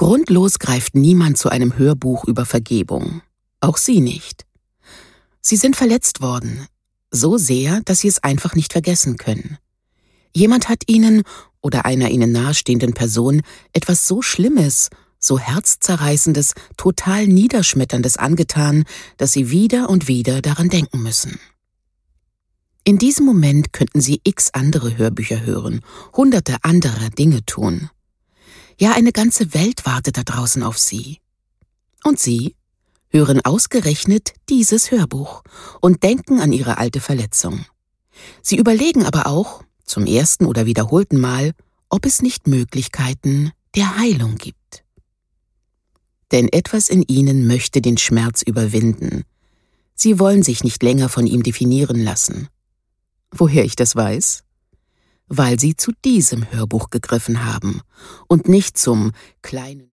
Grundlos greift niemand zu einem Hörbuch über Vergebung. Auch Sie nicht. Sie sind verletzt worden. So sehr, dass Sie es einfach nicht vergessen können. Jemand hat Ihnen oder einer Ihnen nahestehenden Person etwas so Schlimmes, so Herzzerreißendes, total Niederschmetterndes angetan, dass Sie wieder und wieder daran denken müssen. In diesem Moment könnten Sie x andere Hörbücher hören, hunderte andere Dinge tun. Ja, eine ganze Welt wartet da draußen auf Sie. Und Sie hören ausgerechnet dieses Hörbuch und denken an Ihre alte Verletzung. Sie überlegen aber auch, zum ersten oder wiederholten Mal, ob es nicht Möglichkeiten der Heilung gibt. Denn etwas in Ihnen möchte den Schmerz überwinden. Sie wollen sich nicht länger von ihm definieren lassen. Woher ich das weiß? Weil Sie zu diesem Hörbuch gegriffen haben und nicht zum kleinen